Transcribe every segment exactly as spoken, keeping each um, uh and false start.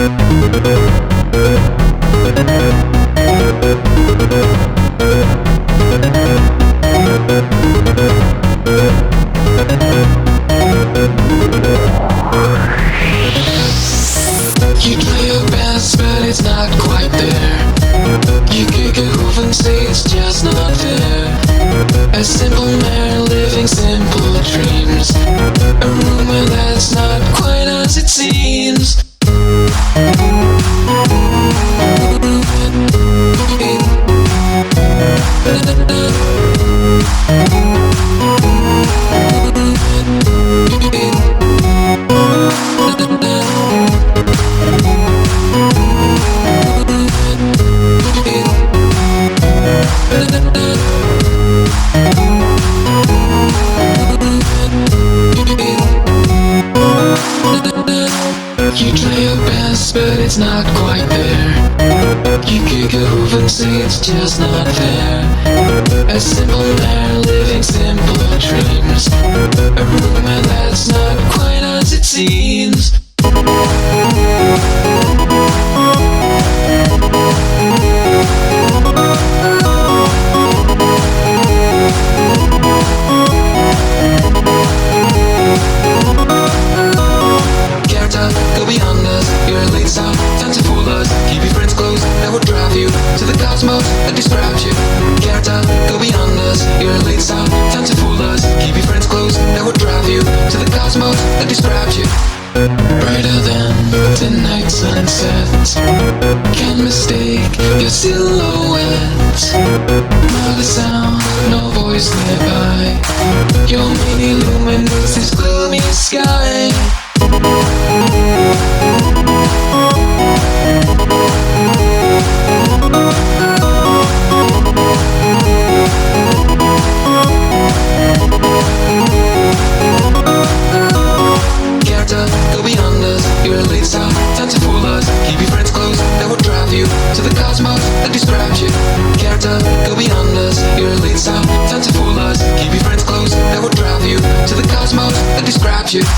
You try your best, but it's not quite there. You kick a hoof and say it's just not fair. A simple man living simple dreams. A rumor that's not quite as it seems. You try your best, but it's not quite there. You kick a hoof and say it's just not fair. A simple man living simple dreams. A rumor that's not quite as it seems. Go beyond us, you're a late stop, time to fool us. Keep your friends close, that will drive you to the cosmos that describes you. Carta, go beyond us, you're a late stop, time to fool us. Keep your friends close, that will drive you to the cosmos that describes you. Brighter than the night sunset, can't mistake your silhouette. Not a sound, no voice nearby. Your main illuminates this gloomy sky. Go beyond us, you're a late stop, time to fool us. Keep your friends close, that will drive you to the cosmos that describes you. Carta, go beyond us, you're a late stop, time to fool us. Keep your friends close, that will drive you to the cosmos that describes you.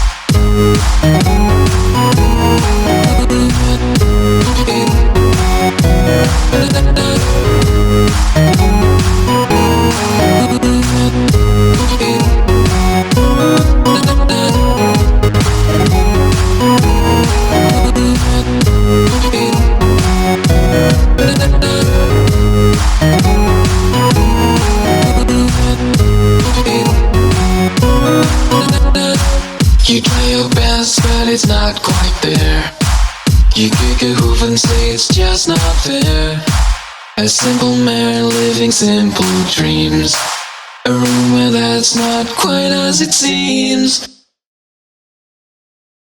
You try your best, but it's not quite there. You kick a hoof and say it's just not fair. A simple man living simple dreams. A rumor that's not quite as it seems.